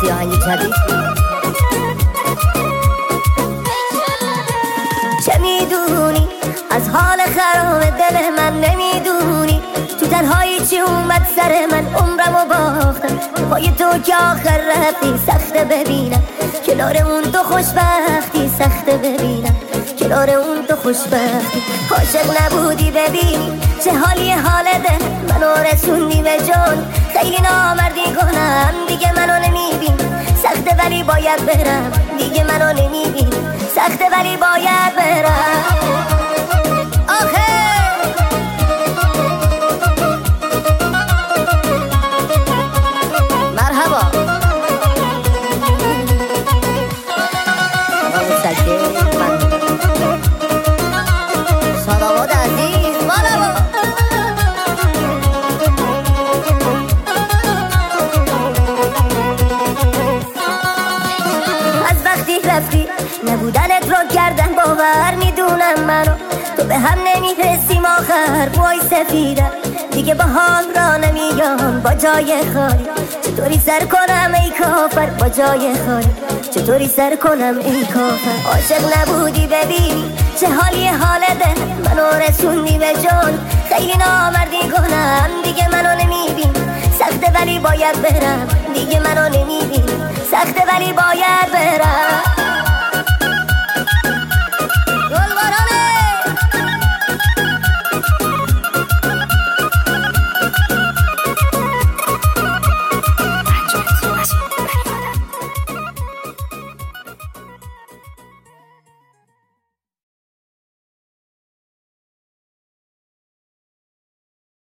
راستی آهنگ جدید چه میدونی از حال خراب دل من نمیدونی تو تنهایی چی اومد سر من عمرمو باختم پای تو که آخر رفتی سخته ببینم کنار اون تو خوشبختی سخته ببینم کنار اون تو خوشبختی عاشق نبودی ببینی چه حالی حال دل منو رسوندی به جان خیلی نامردی کنم دیگه منو نمیبین سخته ولی باید برم دیگه منو نمیبین سخته ولی باید برم آخه مرحبا سلامات عزیز مرحبا از وقتی رفتی نبودنت رو کردن باور میدونم منو تو به هم نمیرسیم آخر وای سفیدم دیگه با حال را نمیام با جای خالی چطوری سر کنم ای کافر با جای خالی چطوری سر کنم ای کافر عاشق نبودی ببینی چه حالی حال دل منو رسوندی به جان خیلی نامردی کنم دیگه منو نمیبین سخته ولی باید برم دیگه منو نمیبین سخته ولی باید برم